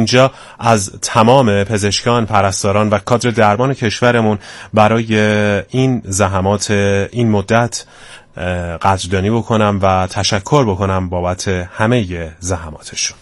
اینجا از تمام پزشکان، پرستاران و کادر درمان کشورمون برای این زحمات این مدت قدردانی بکنم و تشکر بکنم بابت همه زحماتشون.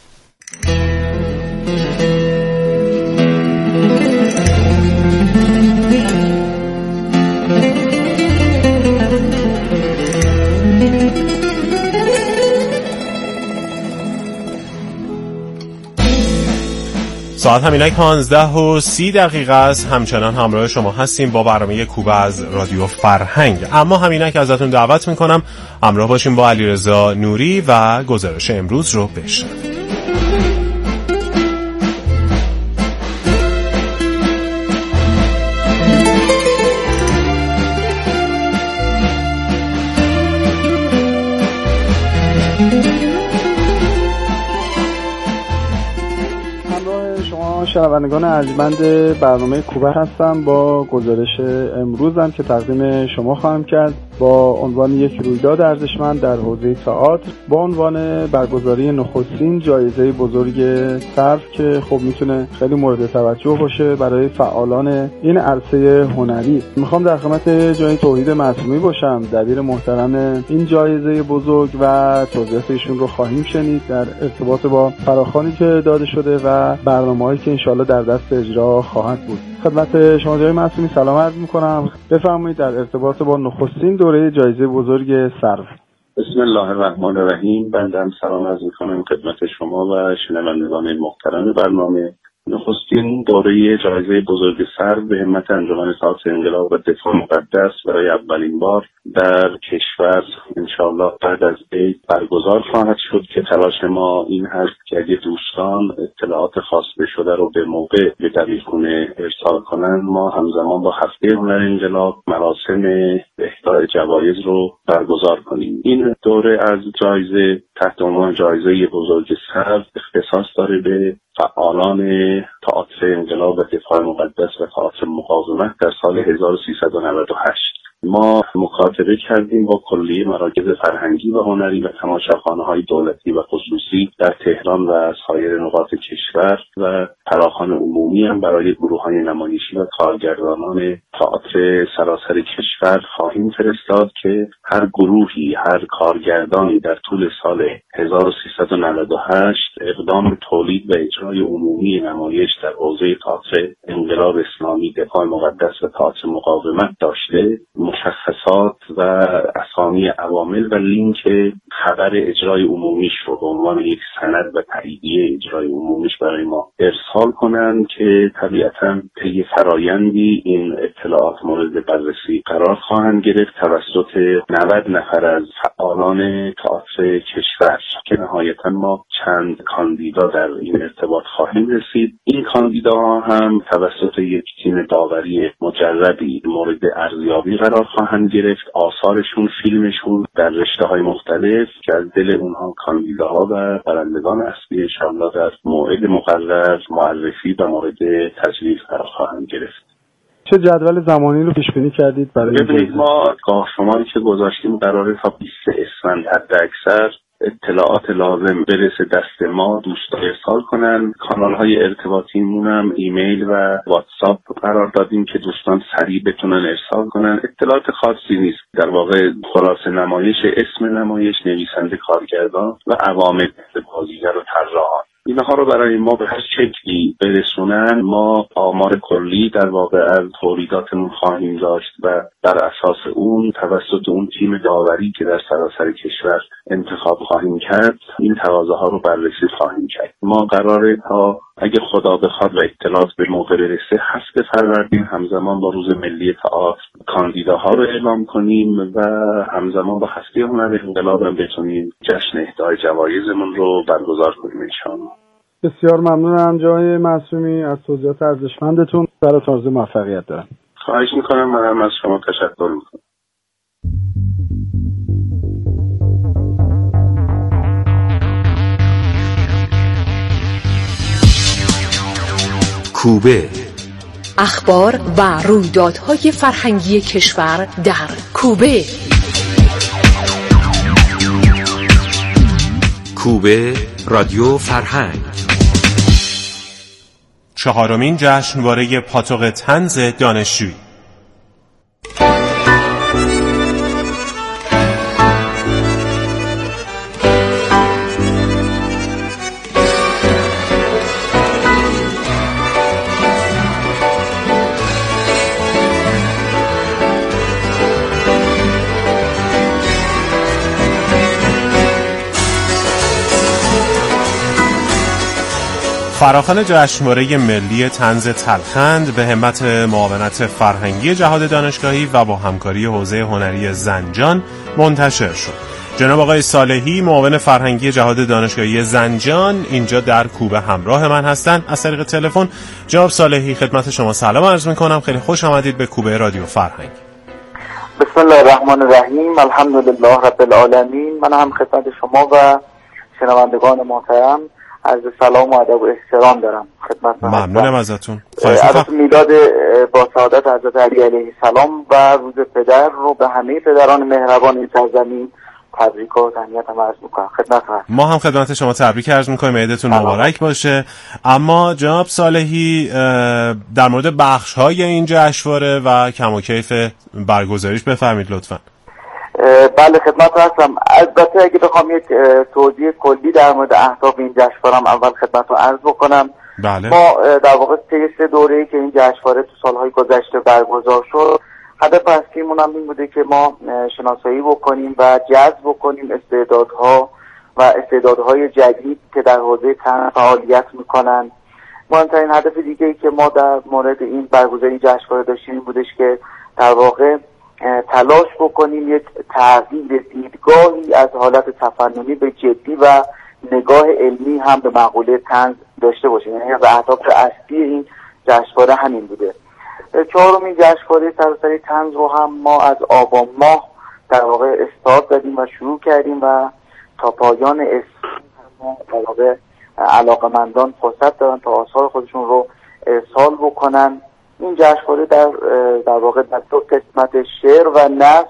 ساعت همینک 15:30 است. همچنان همراه شما هستیم با برنامه کوبه از رادیو فرهنگ. اما همینک ازتون دعوت میکنم همراه باشیم با علیرضا نوری و گزارش امروز رو بشنویم. شنوندگان ارجمند برنامه کوبه هستم با گزارش امروزم که تقدیم شما خواهم کرد با عنوان یک رویداد ارزشمند در حوزه تئاتر با عنوان برگزاری نخستین جایزه بزرگ صرف که خب میتونه خیلی مورد توجه باشه برای فعالان این عرصه هنری. میخوام در خدمت جناب توحید معصومی باشم، دبیر محترم این جایزه بزرگ، و توضیحات ایشون رو خواهیم شنید در ارتباط با فراخوانی که داده شده و برنامه‌هایی که انشالله در دست اجرا خواهد بود. خدمت شما جناب معصومی سلام عرض میکنم. بفرمایید در ارتباط با نخستین دوره جایزه بزرگ صرف. بسم الله الرحمن الرحیم. بنده سلام عرض میکنم خدمت شما و شنوندگان محترم برنامه. نخستین دوره جایزه بزرگ صرف به همت انجمن تئاتر انقلاب و دفاع مقدس برای اولین بار در کشور انشاءالله بعد از عید برگزار خواهد شد که تلاش ما این هست که اگه دوستان اطلاعات خواسته شده رو به موقع به دبیرخونه ارسال کنند ما همزمان با هفته هنر انقلاب مراسم اهدای جوایز رو برگزار کنیم. این دوره از جایزه تحت عنوان جایزه بزرگ صرف اختصاص داره به فعالان تئاتر انقلاب و دفاع مقدس و تئاتر مقاومت در سال 1398. ما مکاتبه کردیم با کلیه مراکز فرهنگی و هنری و تماشاخانه‌های دولتی و خصوصی در تهران و سایر نقاط کشور و فراخوان عمومی هم برای گروه‌های نمایشی و کارگردانان تئاتر سراسر کشور خواهیم فرستاد که هر گروهی، هر کارگردانی در طول سال 1398 اقدام تولید و اجرای عمومی نمایش در حوزه تئاتر انقلاب اسلامی، دفاع مقدس و تئاتر مقاومت داشته، مشخصات و اسامی عوامل و لینک خبر اجرای عمومیش رو به عنوان یک سند و تاییدیه اجرای عمومیش برای ما ارسال کنند که طبیعتاً طی فرایندی این اطلاعات مورد بررسی قرار خواهند گرفت توسط 90 نفر از فعالان تئاتر کشور که نهایتاً ما چند کاندیدا در این ارتباط خواهیم رسید. این کاندیداها هم توسط یک تیم داوری مجربی مورد ارزیابی قرار خواهند گرفت. آثارشون، فیلمشون در رشته‌های مختلف که از دل اونها کاندیداها و برندگان اصلی انشاءالله در موعد مقرر معرفی و مورد تجلیل قرار خواهند گرفت. چه جدول زمانی رو پیش بینی کردید برای ببینید ما گاهشماری که گذاشتیم قراره تا 20 اسفند حداکثر اطلاعات لازم برسه دست ما، دوستان ارسال کنن. کانال‌های ارتباطیمون هم ایمیل و واتساپ قرار دادیم که دوستان سریع بتونن ارسال کنن. اطلاعات خاصی نیست، در واقع خلاصه نمایش، اسم نمایش، نویسنده، کارگردان و عوامل بازیگر و طراحان. اینها رو برای ما به هر شکلی برسونن ما آمار کلی در واقع از تولیداتمون خواهیم داشت و بر اساس اون توسط اون تیم داوری که در سراسر کشور انتخاب خواهیم کرد این تقاضاها رو بررسی خواهیم کرد. ما قراره تا اگه خدا بخواد و اطلاعات به موقع برسه 7 فروردین همزمان با روز ملی تئاتر کاندیداها رو اعلام کنیم و همزمان با هفته هنر انقلاب هم بتونیم جشن اهدای جوایزمون رو برگزار کنیم انشاءالله. بسیار ممنونم جناب معصومی از توضیحات ارزشمندتون. براتون آرزوی موفقیت دارم. خواهش میکنم. منم از شما تشکر میکنم. کوبه، اخبار و رویدادهای فرهنگی کشور در کوبه. کوبه رادیو فرهنگ. 4مین جشنواره پاتوق طنز دانشجویی. فراخوان جشنواره ملی طنز تلخند به همت معاونت فرهنگی جهاد دانشگاهی و با همکاری حوزه هنری زنجان منتشر شد. جناب آقای صالحی، معاون فرهنگی جهاد دانشگاهی زنجان، اینجا در کوبه همراه من هستند از طریق تلفن. جناب صالحی، خدمت شما سلام عرض می‌کنم. خیلی خوش آمدید به کوبه رادیو فرهنگ. بسم الله الرحمن الرحیم. الحمدلله رب العالمین. من هم خدمت شما و شنوندگان محترم عرض سلام و ادب و احترام دارم خدمت. ممنونم ازتون. از میلاد با سعادت حضرت علی علیه السلام و روز پدر رو به همه پدران مهربان این سرزمین تبریک و تهنیت عرض میکنم خدمت. ما هم خدمت شما تبریک عرض میکنیم، عیدتون مبارک باشه. اما جناب صالحی، در مورد بخش‌های این جشنواره و کم و کیف برگزاریش بفرمایید لطفاً. بله خدمت هستم. البته اگه بخوام یک توضیح کلی در مورد اهداف این جشنواره اول خدمت رو عرض بکنم. بله. ما در واقع طی 3 دوره‌ای که این جشنواره تو سالهای گذشته برگزار شد، هدف اصلیمون هم این بوده که ما شناسایی بکنیم و جذب بکنیم استعدادهای جدید که در حوزه طنز فعالیت میکنن. مهمترین هدف دیگه‌ای که ما در مورد این برگزاری جشنواره داشتیم این بودش که در واقع تلاش بکنیم یک تغییر دیدگاهی از حالت تفننی به جدی و نگاه علمی هم به مقوله طنز داشته باشیم. یعنی از اهداف اصلی این جشنواره همین بوده. 4مین جشنواره سراسری طنز رو هم ما از آبان ماه در واقع استارت دادیم و شروع کردیم و تا پایان اسفند در واقع علاقه‌مندان فرصت دارن تا آثار خودشون رو ارسال بکنن. این جشنواره در واقع در 2 قسمت شعر و نثر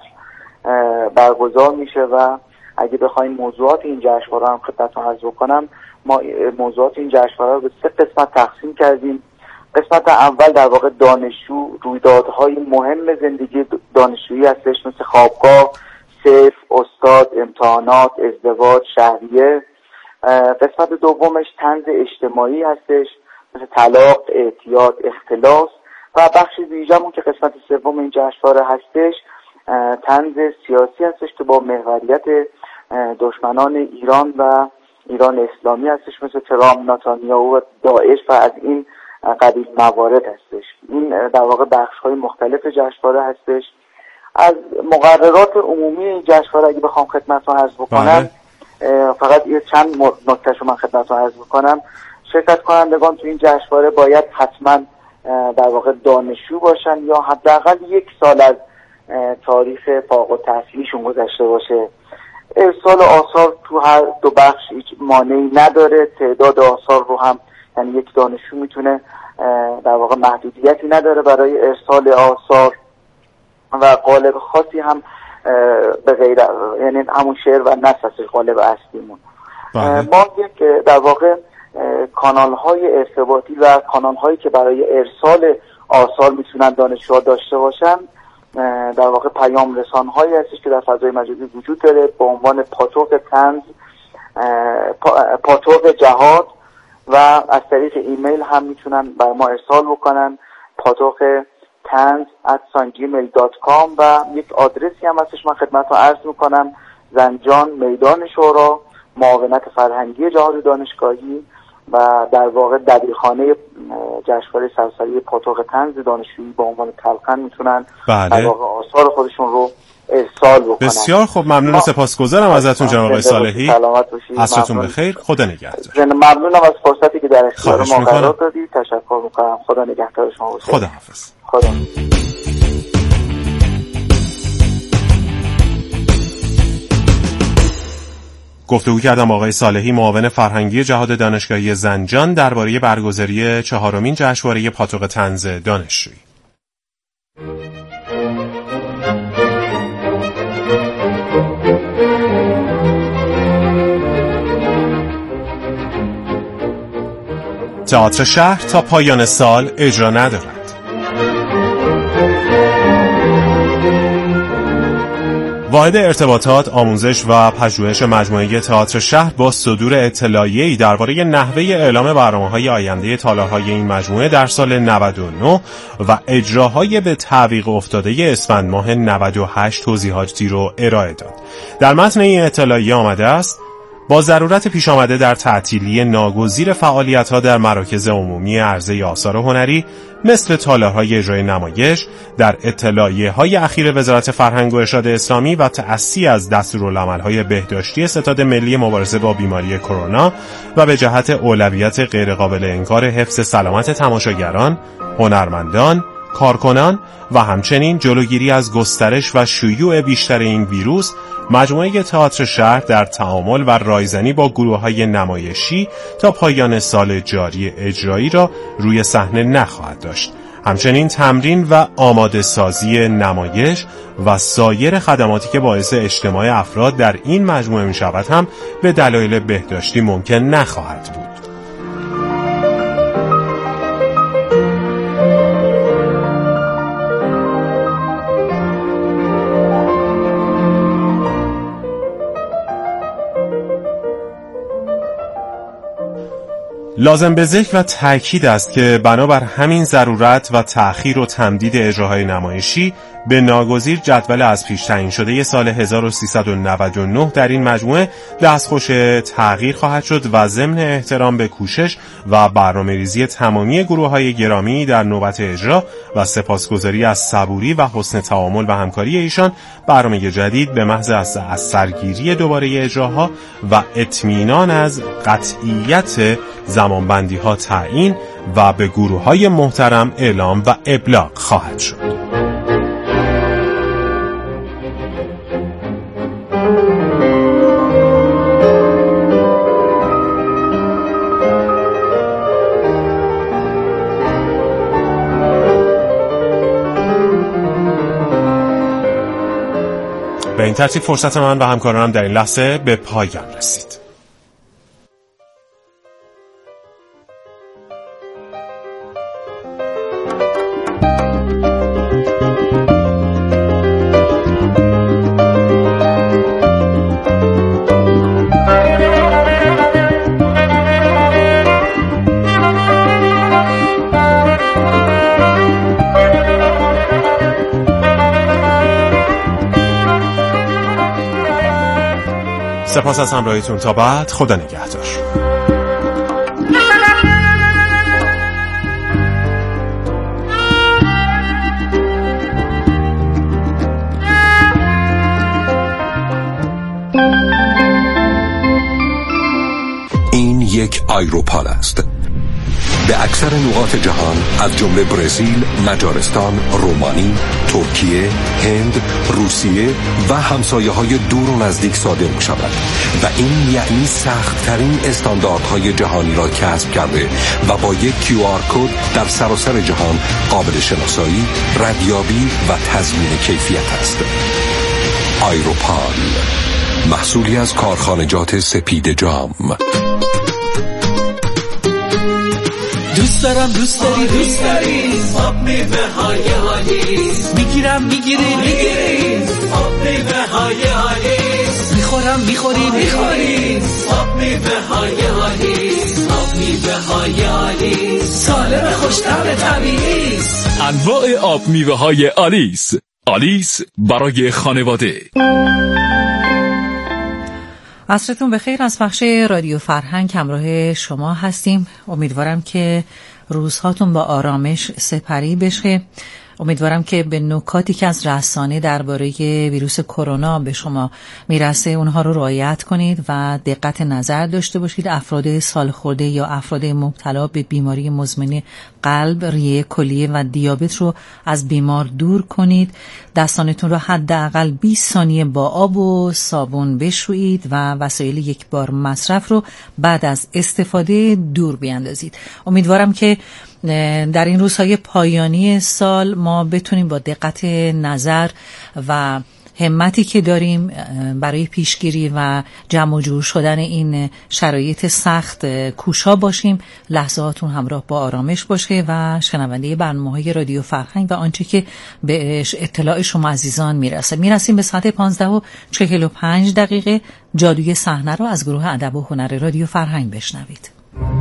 برگزار میشه و اگه بخوایم موضوعات این جشنواره هم خدمتتون عرض بکنم، ما موضوعات این جشنواره رو به 3 قسمت تقسیم کردیم. قسمت اول در واقع دانشجو، رویدادهای مهم زندگی دانشجویی هستش، مثل خوابگاه، صیف، استاد، امتحانات، ازدواج، شهریه. قسمت دومش طنز اجتماعی هستش، مثل طلاق، اعتیاد، اختلاس. و بخش ویژه‌مون که قسمت سوم این جشنواره هستش طنز سیاسی هستش که با محوریت دشمنان ایران و ایران اسلامی هستش، مثل ترامپ، نتانیاهو و داعش و از این قبیل موارد هستش. این در واقع بخش‌های مختلف جشنواره هستش. از مقررات عمومی این جشنواره اگه بخوام خدمتتون عرض بکنم، فقط یه چند نکتهشو من خدمتتون عرض بکنم. شرکت کنندگان تو این جشنواره باید حتما در واقع دانشجو باشن یا حداقل 1 سال از تاریخ فارغ التحصیلیشون گذشته باشه. ارسال آثار تو هر 2 بخش هیچ مانعی نداره. تعداد آثار رو هم یعنی 1 دانشجو میتونه در واقع محدودیتی نداره برای ارسال آثار و قالب خاصی هم به غیر یعنی همون شعر و نثر هستش قالب اصلیمون. ما یک در واقع کانال‌های ارتباطی و کانال‌هایی که برای ارسال آثار میتونن دانشجوها داشته باشن در واقع پیام رسان‌هایی هستش که در فضای مجازی وجود داره با عنوان پاتوق طنز، پاتوق جهاد و از طریق ایمیل هم میتونن بر ما ارسال بکنن پاتوق tanz@gmail.com و یک آدرسی هم هستش من خدمتتون عرض میکنم: زنجان، میدان شورا، معاونت فرهنگی جهاد دانشگاهی و در واقع دبیرخانه جشنواره سراسری پاتوق طنز دانشجویی با عنوان تلقن میتونن در واقع آثار خودشون رو ارسال بکنن. بسیار خوب، ممنون و سپاسگزارم ازتون جناب آقای صالحی. سلامت باشید. عصرتون بخیر. خدا نگهدار. ممنونم از فرصتی که در اختیار ما قرار دادید. تشکر میکنم. خدا نگهدار شما باشه. خدا حافظ. خدا. گفتگو کردم آقای صالحی، معاون فرهنگی جهاد دانشگاهی زنجان، درباره برگزاری 4مین جشنواره پاتوق طنز دانشجویی. تئاتر شهر تا پایان سال اجرا ندارد. واحد ارتباطات، آموزش و پژوهش مجموعه تئاتر شهر با صدور اطلاعیه‌ای درباره نحوه اعلام برنامه‌های آینده تالارهای این مجموعه در سال 99 و اجراهای به تعویق افتاده اسفند ماه 98 توضیحاتی رو ارائه داد. در متن این اطلاعیه آمده است: با ضرورت پیش آمده در تعطیلی ناگزیر فعالیت‌ها در مراکز عمومی عرضه آثار هنری مثل تالارهای اجرای نمایش، در اطلاعیه‌های اخیر وزارت فرهنگ و ارشاد اسلامی و تأسی از دستورالعمل‌های بهداشتی ستاد ملی مبارزه با بیماری کرونا و به جهت اولویت غیرقابل انکار حفظ سلامت تماشاگران، هنرمندان، کارکنان و همچنین جلوگیری از گسترش و شیوع بیشتر این ویروس، مجموعه تئاتر شهر در تعامل و رایزنی با گروه‌های نمایشی تا پایان سال جاری اجرایی را روی صحنه نخواهد داشت. همچنین تمرین و آماده سازی نمایش و سایر خدماتی که باعث اجتماع افراد در این مجموعه می شود هم به دلایل بهداشتی ممکن نخواهد بود. لازم به ذکر و تأکید است که بنابر همین ضرورت و تأخیر و تمدید اجراهای نمایشی به ناگزیر جدول از پیش تعیین شده سال 1399 در این مجموعه دستخوش تغییر خواهد شد و ضمن احترام به کوشش و برنامه‌ریزی تمامی گروه‌های گرامی در نوبت اجرا و سپاسگزاری از صبوری و حسن تعامل و همکاری ایشان، برنامه جدید به محض از سرگیری دوباره اجراها و اطمینان از قطعیت زمانبندی‌ها تعیین و به گروه‌های محترم اعلام و ابلاغ خواهد شد. به این ترتیب فرصت من و همکارانم در این لحظه به پایان رسید. سپاس از همراهیتون. تا بعد، خدا نگهدار. این یک آیروپال است. به اکثر نقاط جهان از جمله برزیل، مجارستان، رومانی، ترکیه، هند، روسیه و همسایه‌های دور و نزدیک صادر می‌شود و این یعنی سخت‌ترین استانداردهای جهانی را کسب کرده و با یک QR کد در سراسر جهان قابل شناسایی، ردیابی و تضمین کیفیت است. آیروپال، محصولی از کارخانجات سپید جام. دوست دارم، دوست داری، دوست داری آب میوه‌های آلیس. میگیرم، میگیری، آب میوه‌های آلیس. میخورم، میخوری، آب میوه‌های آلیس. آب میوه‌های آلیس سالم، خوش‌طعم، طبیعی است. انواع آب میوه‌های آلیس. آلیس برای خانواده. عصرتون بخیر. از بخش رادیو فرهنگ همراه شما هستیم. امیدوارم که روزهاتون با آرامش سپری بشه. امیدوارم که به نکاتی که از رسانه درباره ویروس کرونا به شما میرسه اونها رو رعایت کنید و دقت نظر داشته باشید. افراد سالخورده یا افراد مبتلا به بیماری مزمن قلب، ریه کلیه و دیابت رو از بیمار دور کنید. دستانتون رو حداقل 20 ثانیه با آب و صابون بشویید و وسایل یک بار مصرف رو بعد از استفاده دور بیاندازید. امیدوارم که در این روزهای پایانی سال ما بتونیم با دقت نظر و همتی که داریم برای پیشگیری و جمع و جور شدن این شرایط سخت کوشا باشیم. لحظاتون همراه با آرامش باشه و شنونده برنامه‌های رادیو فرهنگ و آنچه که به اطلاع شما عزیزان میرسیم به ساعت 15:45 جادوی صحنه رو از گروه ادب و هنر رادیو فرهنگ بشنوید.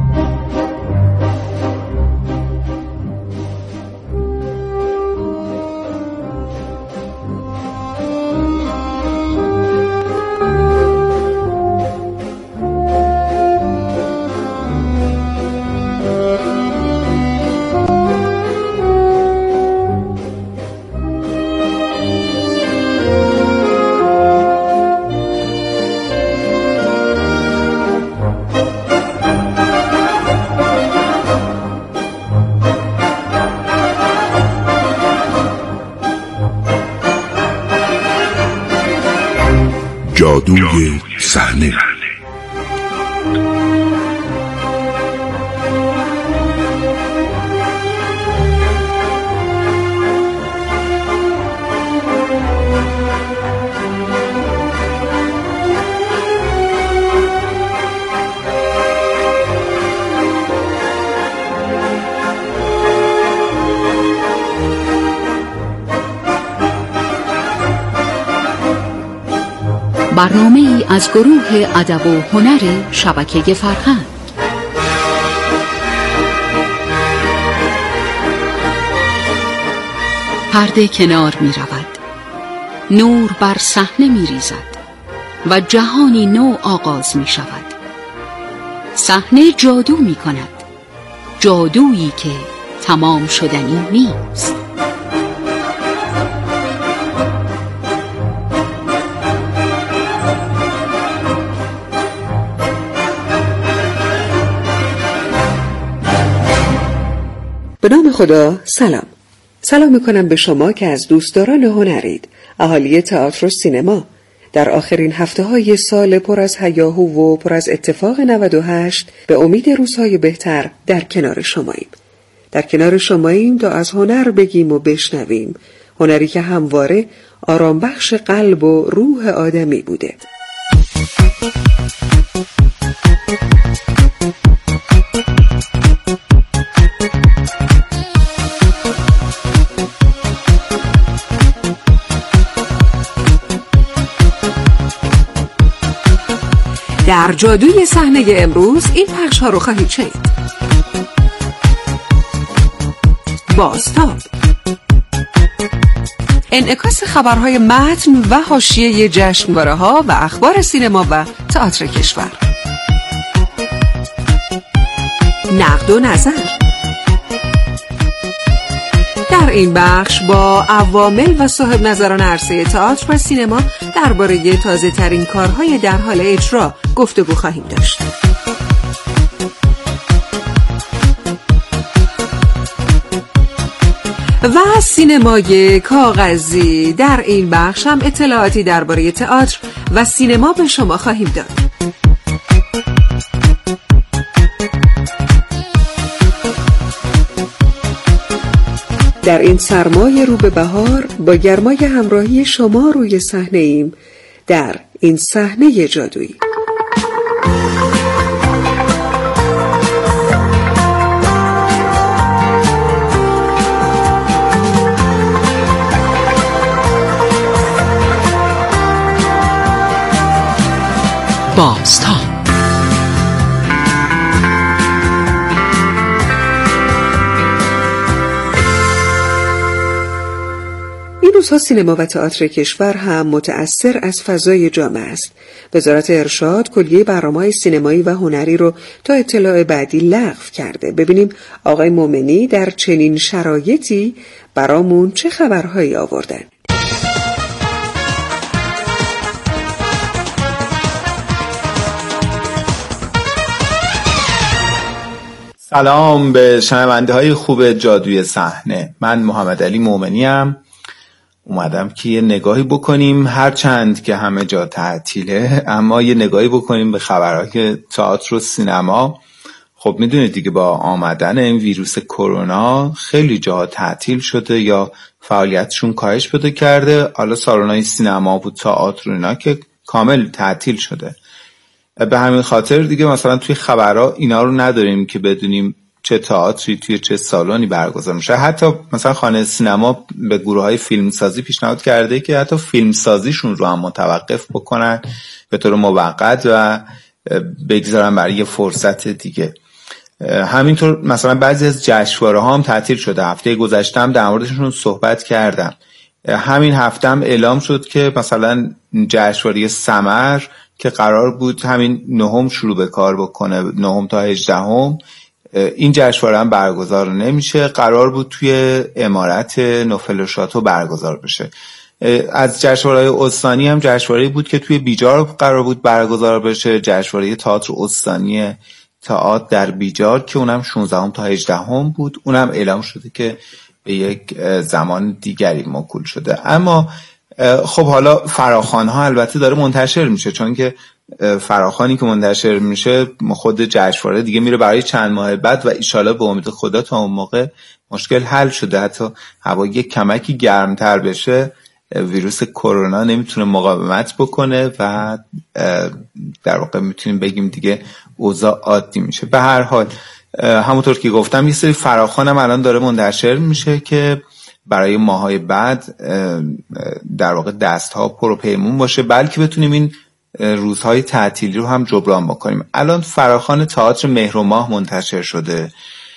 جادوی صحنه. برنامه ای از گروه ادب و هنر شبکه فرهنگ. پرده کنار می رود، نور بر صحنه می ریزد و جهانی نو آغاز می شود. صحنه جادو می کند، جادویی که تمام شدنی نیست. به نام خدا. سلام میکنم به شما که از دوستداران هنرید، اهالی تئاتر و سینما. در آخرین هفته‌های سال پر از هیاهو و پر از اتفاق 98 به امید روزهای بهتر در کنار شماییم تا از هنر بگیم و بشنویم، هنری که همواره آرام بخش قلب و روح آدمی بوده. در جادوی صحنه امروز این پخش ها رو خواهید شنید. بازتاب، انعکاس خبرهای متن و حاشیه جشنواره ها و اخبار سینما و تئاتر کشور. نقد و نظر، در این بخش با عوامل و صاحب نظران عرصه تئاتر و سینما درباره تازه ترین کارهای در حال اجرا گفتگو خواهیم داشت. و سینمای کاغذی، در این بخش هم اطلاعاتی درباره تئاتر و سینما به شما خواهیم داد. در این سرمای رو به بهار با گرمای همراهی شما روی صحنه ایم در این صحنه جادویی. بازتاب، این روزها سینما و تئاتر کشور هم متأثر از فضای جامعه است. وزارت ارشاد کلیه برنامه‌های سینمایی و هنری رو تا اطلاع بعدی لغو کرده. ببینیم آقای مومنی در چنین شرایطی برامون چه خبرهایی آوردن. سلام به شنونده های خوب جادوی صحنه. من محمد علی مومنی ام. اومدم که یه نگاهی بکنیم، هرچند که همه جا تعطیله اما یه نگاهی بکنیم به خبرهای تئاتر و سینما. خب میدونید دیگه با آمدن این ویروس کرونا خیلی جاها تعطیل شده یا فعالیتشون کاهش پیدا کرده. حالا سالن‌های سینما و تئاتر و اینا که کامل تعطیل شده. به همین خاطر دیگه مثلا توی خبرها اینا رو نداریم که بدونیم چه تئاتری توی چه سالنی برگزار میشه. حتی مثلا خانه سینما به گروه‌های فیلمسازی پیشنهاد کرده که حتی فیلمسازیشون رو هم متوقف بکنن به طور موقت و بگذارن برای یه فرصت دیگه. همینطور مثلا بعضی از جشنواره‌ها هم تعطیل شده. هفته گذشته هم در موردشون صحبت کردم. همین هفته هم اعلام شد که مثلا جشنواره سمر که قرار بود همین 9 شروع به کار بکنه، 9 تا 18، این جشنواره هم برگزار نمیشه. قرار بود توی عمارت نوفل شاتو برگزار بشه. از جشنواره‌های استانی هم جشنواره‌ای بود که توی بیجار قرار بود برگزار بشه، جشنواره تئاتر استانی تئاتر در بیجار که اونم 16 تا 18 بود. اونم اعلام شده که به یک زمان دیگری موکول شده. اما خب حالا فراخوان‌ها البته داره منتشر میشه، چون که فراخوانی که منتشر میشه خود جشنواره دیگه میره برای چند ماه بعد و ایشالا به امید خدا تا اون موقع مشکل حل شده، حتی هوا یک کمکی گرمتر بشه ویروس کرونا نمیتونه مقاومت بکنه و در واقع میتونیم بگیم دیگه اوضاع عادی میشه. به هر حال همونطور که گفتم یه سری فراخوان هم الان داره منتشر میشه که برای ماهای بعد در واقع دستها پر و پیمون باشه، بلکه بتونیم این روزهای تعطیلی رو هم جبران بکنیم. الان فراخوان تئاتر مهر و ماه منتشر شده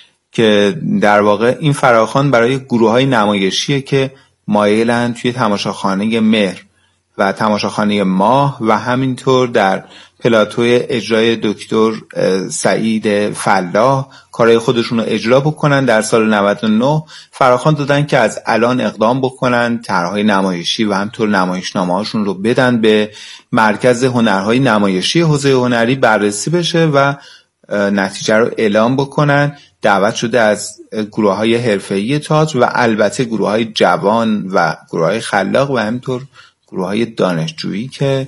که در واقع این فراخوان برای گروه‌های نمایشیه که مایلن توی تماشاخانه مهر و تماشاخانه ماه و همینطور در پلاتوی اجرای دکتر سعید فلاح کارهای خودشون رو اجرا بکنن. در سال 99 فراخوان دادن که از الان اقدام بکنن، طرح‌های نمایشی و همینطور نمایشنامه‌هاشون رو بدن به مرکز هنرهای نمایشی حوزه هنری بررسی بشه و نتیجه رو اعلام بکنن. دعوت شده از گروه‌های حرفه‌ای تئاتر و البته گروه‌های جوان و گروه‌های خلاق و همینطور گروه‌های دانشجویی که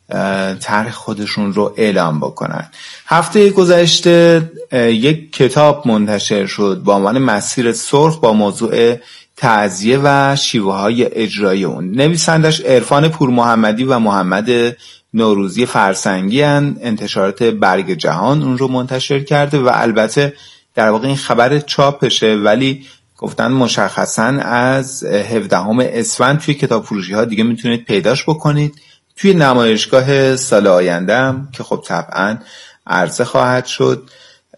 طرح خودشون رو اعلام بکنن. هفته گذشته یک کتاب منتشر شد با عنوان مسیر سرخ با موضوع تعزیه و شیوه‌های اجرایی اون. نویسندش عرفان پورمحمدی و محمد نوروزی فرسنگی هن. انتشارات برگ جهان اون رو منتشر کرده و البته در واقع این خبر چاپشه، ولی گفتن مشخصاً از 17 اسفند توی کتاب فروشی ها دیگه میتونید پیداش بکنید. توی نمایشگاه سال آینده هم که خب طبعاً عرضه خواهد شد.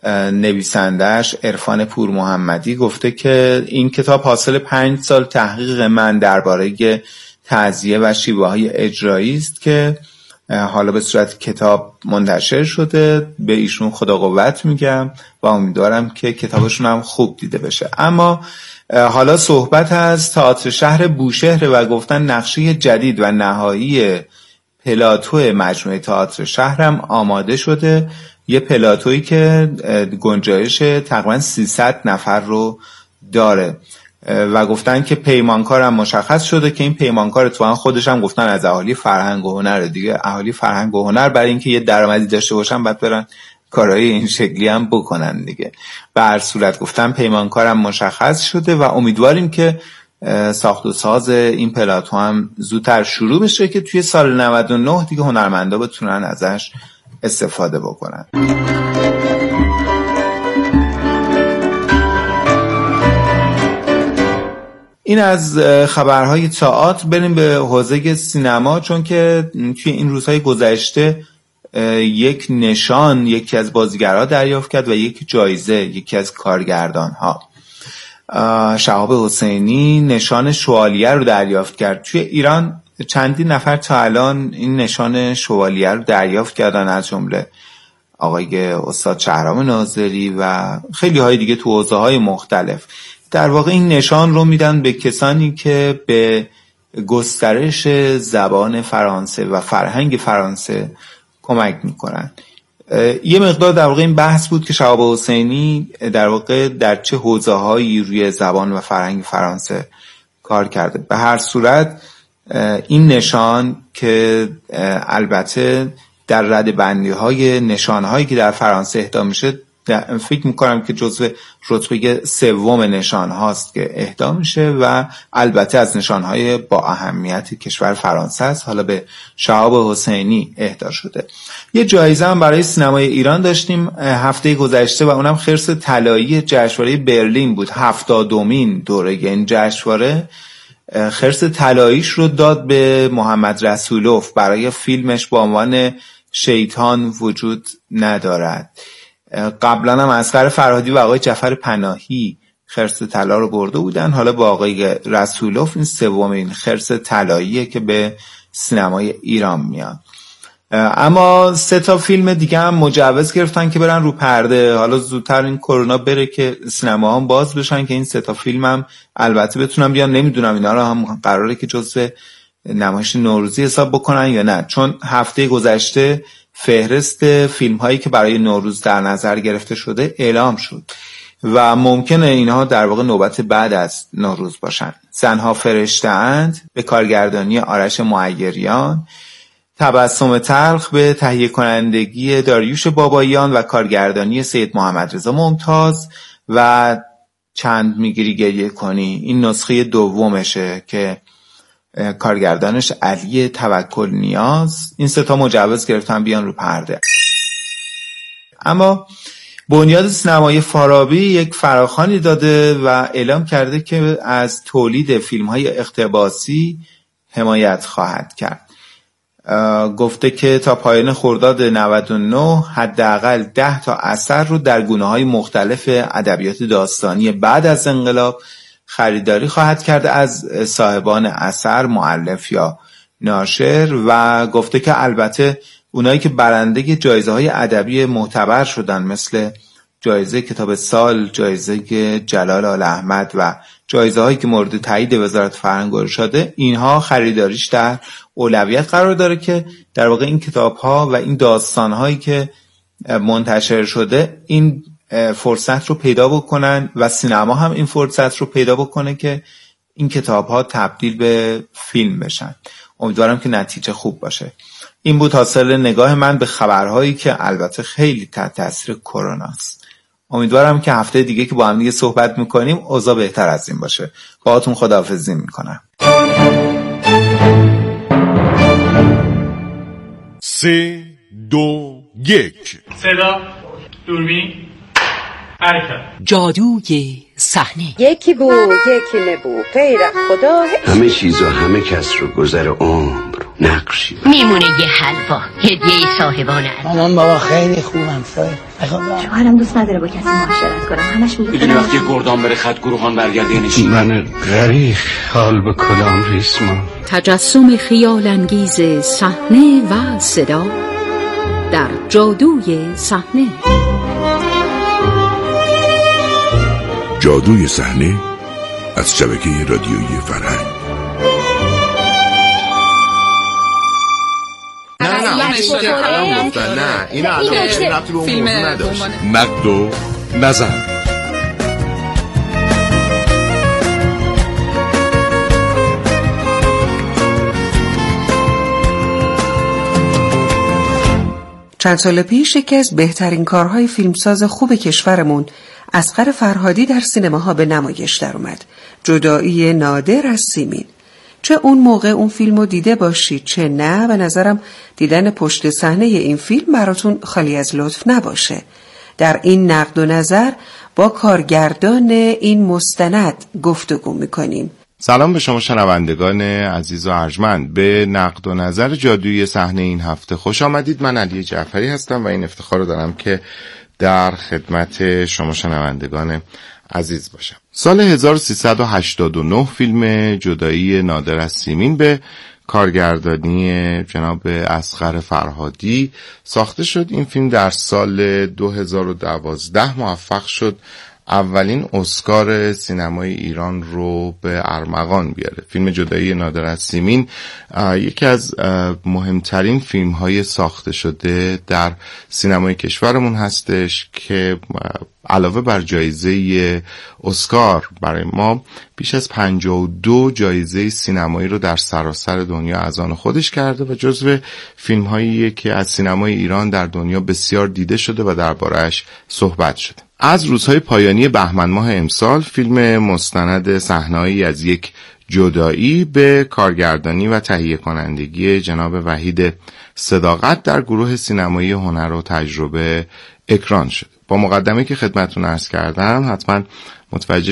نویسندش عرفان پورمحمدی گفته که این کتاب حاصل 5 سال تحقیق من درباره تعزیه و شیوه‌های اجرایی است که حالا به صورت کتاب منتشر شده. به ایشون خدا قوت میگم و امیدوارم که کتابشون هم خوب دیده بشه. اما حالا صحبت از تئاتر شهر بوشهر و گفتن نقشه جدید و نهایی پلاتو مجموعه تئاتر شهر هم آماده شده. یه پلاتویی که گنجایش تقریبا 300 نفر رو داره و گفتن که پیمانکار هم مشخص شده که این پیمانکار تو خودش هم گفتن از اهالی فرهنگ و هنر دیگه. اهالی فرهنگ و هنر برای اینکه یه درآمدی داشته باشن باید برن کارهای این شکلی هم بکنن دیگه. به هر صورت گفتن پیمانکار هم مشخص شده و امیدواریم که ساخت و ساز این پلاتو هم زودتر شروع بشه که توی سال 99 دیگه هنرمندا بتونن ازش استفاده بکنن. این از خبرهای تئاتر. بریم به حوزه سینما، چون که توی این روزهای گذشته یک نشان یکی از بازیگرها دریافت کرد و یک جایزه یکی از کارگردانها. شهاب حسینی نشان شوالیه رو دریافت کرد. توی ایران چندین نفر تا الان این نشان شوالیه رو دریافت کردن، از جمله آقای استاد شهرام ناظری و خیلی های دیگه تو حوزه‌های مختلف. در واقع این نشان رو میدن به کسانی که به گسترش زبان فرانسه و فرهنگ فرانسه کمک میکنن. یه مقدار در واقع این بحث بود که شهاب حسینی در واقع در چه حوزه‌هایی روی زبان و فرهنگ فرانسه کار کرده. به هر صورت این نشان که البته در ردبندی‌های نشان‌هایی که در فرانسه اهدا میشه فکر میکنم که جزو رتبه 3 نشان هاست که اهدا میشه و البته از نشان های با اهمیت کشور فرانسه است. حالا به شهاب حسینی اهدا شده. یه جایزه هم برای سینمای ایران داشتیم هفته گذشته و اونم خرس طلایی جشنواره برلین بود. 70مین دوره این جشنواره خرس طلاییش رو داد به محمد رسولوف برای فیلمش با عنوان شیطان وجود ندارد. قبلا هم اصغر فرهادی و آقای جعفر پناهی خرس طلا رو برده بودن. حالا با آقای رسولوف این 3مین خرس طلاییه که به سینمای ایران میاد. اما 3 فیلم دیگه هم مجوز گرفتن که برن رو پرده. حالا زودتر این کرونا بره که سینما هم باز بشن که این 3 فیلم هم البته بتونن بیان. نمیدونم اینا رو هم قراره که جزو نمایش نوروزی حساب بکنن یا نه، چون هفته گذشته فهرست فیلم هایی که برای نوروز در نظر گرفته شده اعلام شد و ممکنه اینها در واقع نوبت بعد از نوروز باشن. زنها فرشته‌اند به کارگردانی آرش معیریان، تبسم تلخ به تهیه کنندگی داریوش باباییان و کارگردانی سید محمد رضا ممتاز و چند میگیری گریه کنی، این نسخه دومشه که کارگردانش علی توکل نیاز. این 3 مجوز گرفتن بیان رو پرده. اما بنیاد سینمای فارابی یک فراخوانی داده و اعلام کرده که از تولید فیلم‌های اقتباسی حمایت خواهد کرد. گفته که تا پایان خرداد 99 حداقل 10 تا اثر رو در گونه‌های مختلف ادبیات داستانی بعد از انقلاب خریداری خواهد کرد از صاحبان اثر، مؤلف یا ناشر، و گفته که البته اونایی که برنده جایزه‌های ادبی معتبر شدن مثل جایزه کتاب سال، جایزه جلال آل‌احمد و جایزه‌هایی که مورد تایید وزارت فرهنگ و ارشاد، اینها خریداریش در اولویت قرار داره که در واقع این کتاب‌ها و این داستان‌هایی که منتشر شده این فرصت رو پیدا بکنن و سینما هم این فرصت رو پیدا بکنه که این کتاب‌ها تبدیل به فیلم بشن. امیدوارم که نتیجه خوب باشه. این بود حاصل نگاه من به خبرهایی که البته خیلی تحت تاثیر کرونا است. امیدوارم که هفته دیگه که با هم دیگه صحبت میکنیم اوضاع بهتر از این باشه. باهاتون خداحافظی میکنم. 3 2 1 صدا، دوربین، حرکت. جادوی صحنه. یکی بو یکی نبو غیر خدا. همه چیز و همه کس رو گذر عمر نقشی میمونه یه حلوا هدیه صاحبان عزیز. من بابا خیلی خوبم سایه. شوهرم دوست نداره با کسی معاشرت کنم، همش میدونی وقتی گردان بره خط گروهان برگرده یعنی چی؟ من غریق حال به کدام ریسمان. تجسم خیال انگیز صحنه و صدا در جادوی صحنه. جادوی صحنه از شبکه رادیویی فرهنگ. نه این ربطی به اون موضوع نداشت. نقد و نظر. چند سال پیش یکی از بهترین کارهای فیلمساز خوب کشورمون اصغر فرهادی در سینماها به نمایش در اومد. جدایی نادر از سیمین. چه اون موقع اون فیلمو دیده باشید چه نه، به نظرم دیدن پشت صحنه این فیلم براتون خالی از لطف نباشه. در این نقد و نظر با کارگردان این مستند گفتگو میکنیم. سلام به شما شنوندگان عزیز و ارجمند. به نقد و نظر جادوی صحنه این هفته خوش آمدید. من علی جعفری هستم و این افتخار رو دارم که در خدمت شما شنوندگان عزیز باشم. سال 1389 فیلم جدایی نادر از سیمین به کارگردانی جناب اصغر فرهادی ساخته شد. این فیلم در سال 2012 موفق شد اولین اسکار سینمای ایران رو به ارمغان بیاره. فیلم جدایی نادر از سیمین یکی از مهمترین فیلم‌های ساخته شده در سینمای کشورمون هستش که علاوه بر جایزه اسکار برای ما بیش از 52 جایزه سینمایی رو در سراسر دنیا از آن خودش کرده و جزو فیلم‌هاییه که از سینمای ایران در دنیا بسیار دیده شده و درباره‌اش صحبت شده. از روزهای پایانی بهمن ماه امسال فیلم مستند صحنه‌ای از یک جدایی به کارگردانی و تهیه کنندگی جناب وحید صداقت در گروه سینمایی هنر و تجربه اکران شد. با مقدمه که خدمتتون عرض کردم حتما متوجه